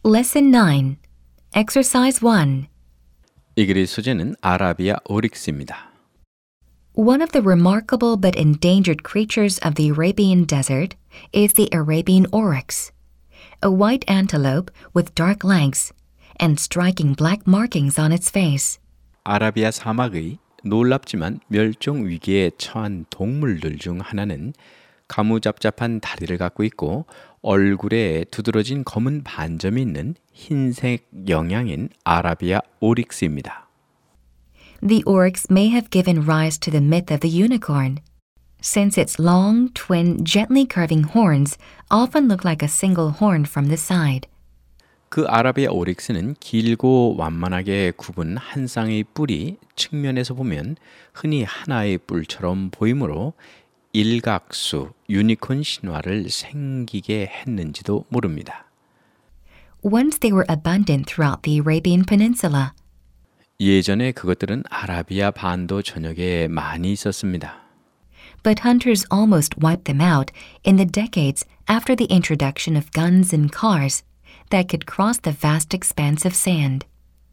Lesson 9. Exercise 1. 이 글의 소재는 아라비아 오릭스입니다. One of the remarkable but endangered creatures of the Arabian desert is the Arabian oryx, a white antelope with dark legs and striking black markings on its face. 아라비아 사막의 놀랍지만 멸종 위기에 처한 동물들 중 하나는 가무잡잡한 다리를 갖고 있고 얼굴에 두드러진 검은 반점이 있는 흰색 영양인 아라비아 오릭스입니다. The oryx may have given rise to the myth of the unicorn, since its long, twin, gently curving horns often look like a single horn from the side. 그 아라비아 오릭스는 길고 완만하게 굽은 한 쌍의 뿔이 측면에서 보면 흔히 하나의 뿔처럼 보이므로 일각수 유니콘 신화를 생기게 했는지도 모릅니다. Once they were abundant throughout the Arabian Peninsula. 예전에 그것들은 아라비아 반도 전역에 많이 있었습니다. But hunters almost wiped them out in the decades after the introduction of guns and cars that could cross the vast expanse of sand.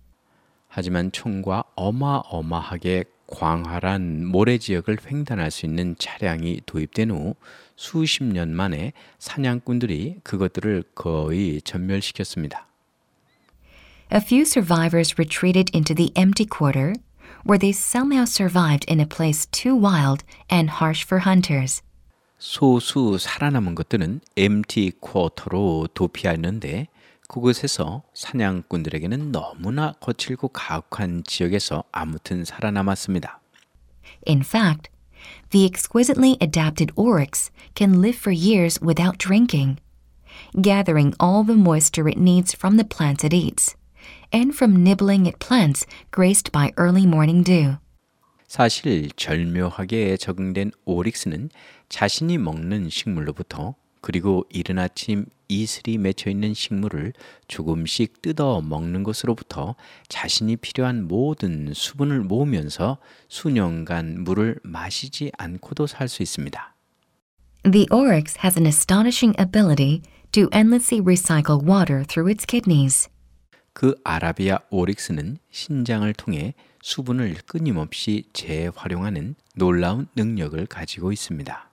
하지만 총과 어마어마하게 광활한 모래 지역을 횡단할 수 있는 차량이 도입된 후 수십 년 만에 사냥꾼들이 그것들을 거의 전멸시켰습니다. A few survivors retreated into the empty quarter, where they somehow survived in a place too wild and harsh for hunters. 소수 살아남은 것들은 MT 쿼터로 도피하였는데 그곳에서 사냥꾼들에게는 너무나 거칠고 가혹한 지역에서 아무튼 살아남았습니다. In fact, the exquisitely adapted oryx can live for years without drinking, gathering all the moisture it needs from the plants it eats, and from nibbling at plants graced by early morning dew. 사실 절묘하게 적응된 오릭스는 자신이 먹는 식물로부터 그리고 이른 아침 이슬이 맺혀있는 식물을 조금씩 뜯어 먹는 것으로부터 자신이 필요한 모든 수분을 모으면서 수년간 물을 마시지 않고도 살 수 있습니다. The oryx has an astonishing ability to endlessly recycle water through its kidneys. 그 아라비아 오릭스는 신장을 통해 수분을 끊임없이 재활용하는 놀라운 능력을 가지고 있습니다.